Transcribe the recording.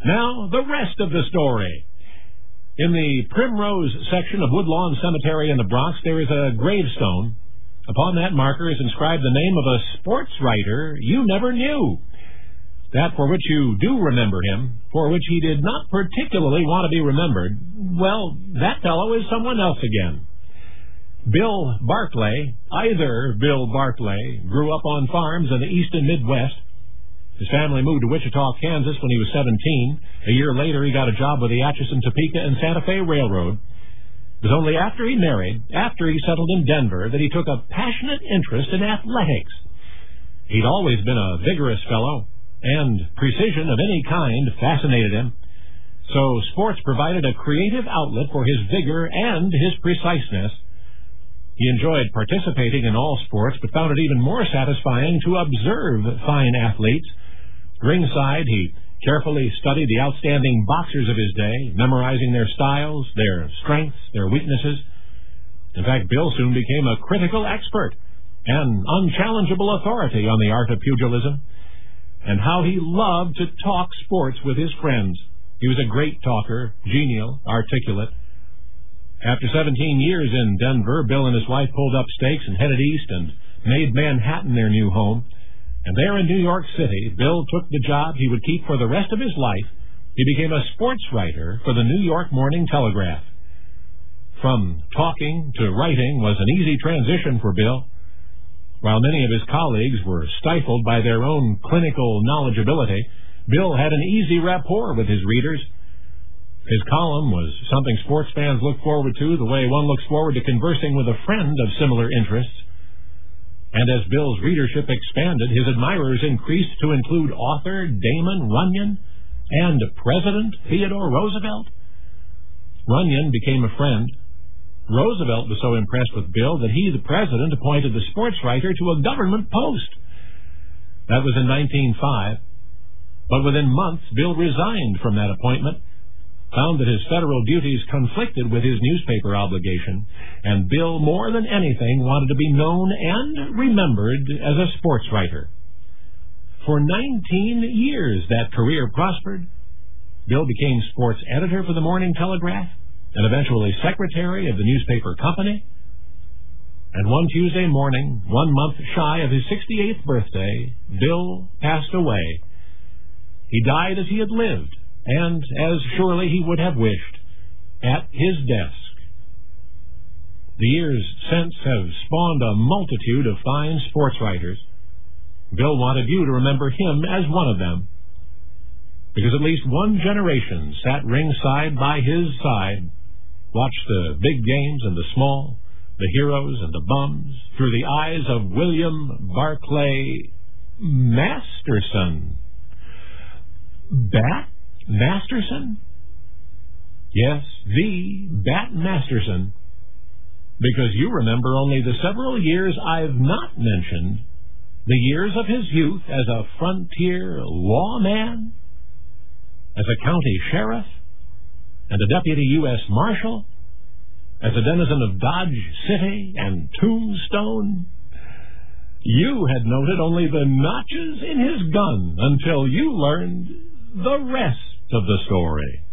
Now, the rest of the story. In the Primrose section of Woodlawn Cemetery in the Bronx, there is a gravestone. Upon that marker is inscribed the name of a sports writer you never knew. That for which you do remember him, for which he did not particularly want to be remembered, well, that fellow is someone else again. Bill Barclay, either Bill Barclay, grew up on farms in the East and Midwest. His family moved to Wichita, Kansas when he was 17. A year later, he got a job with the Atchison, Topeka, and Santa Fe Railroad. It was only after he married, after he settled in Denver, that he took a passionate interest in athletics. He'd always been a vigorous fellow, and precision of any kind fascinated him. So sports provided a creative outlet for his vigor and his preciseness. He enjoyed participating in all sports, but found it even more satisfying to observe fine athletes. Ringside, he carefully studied the outstanding boxers of his day, memorizing their styles, their strengths, their weaknesses. In fact, Bill soon became a critical expert, an unchallengeable authority on the art of pugilism, and how he loved to talk sports with his friends. He was a great talker, genial, articulate. After 17 years in Denver, Bill and his wife pulled up stakes and headed east and made Manhattan their new home. And there in New York City, Bill took the job he would keep for the rest of his life. He became a sports writer for the New York Morning Telegraph. From talking to writing was an easy transition for Bill. While many of his colleagues were stifled by their own clinical knowledgeability, Bill had an easy rapport with his readers. His column was something sports fans look forward to the way one looks forward to conversing with a friend of similar interests. And as Bill's readership expanded, his admirers increased to include author Damon Runyon and President Theodore Roosevelt. Runyon became a friend. Roosevelt was so impressed with Bill that he, the president, appointed the sports writer to a government post. That was in 1905. But within months, Bill resigned from that appointment, found that his federal duties conflicted with his newspaper obligation, and Bill, more than anything, wanted to be known and remembered as a sports writer. For 19 years, that career prospered. Bill became sports editor for the Morning Telegraph, and eventually secretary of the newspaper company. And one Tuesday morning, 1 month shy of his 68th birthday, Bill passed away. He died as he had lived, and as surely he would have wished, at his desk. The years since have spawned a multitude of fine sports writers. Bill wanted you to remember him as one of them, because at least one generation sat ringside by his side, watched the big games and the small, the heroes and the bums, through the eyes of William Barclay Masterson. Bat Masterson? Yes, the Bat Masterson. Because you remember only the several years I've not mentioned, the years of his youth as a frontier lawman, as a county sheriff, and a deputy U.S. Marshal, as a denizen of Dodge City and Tombstone. You had noted only the notches in his gun until you learned the rest of the story.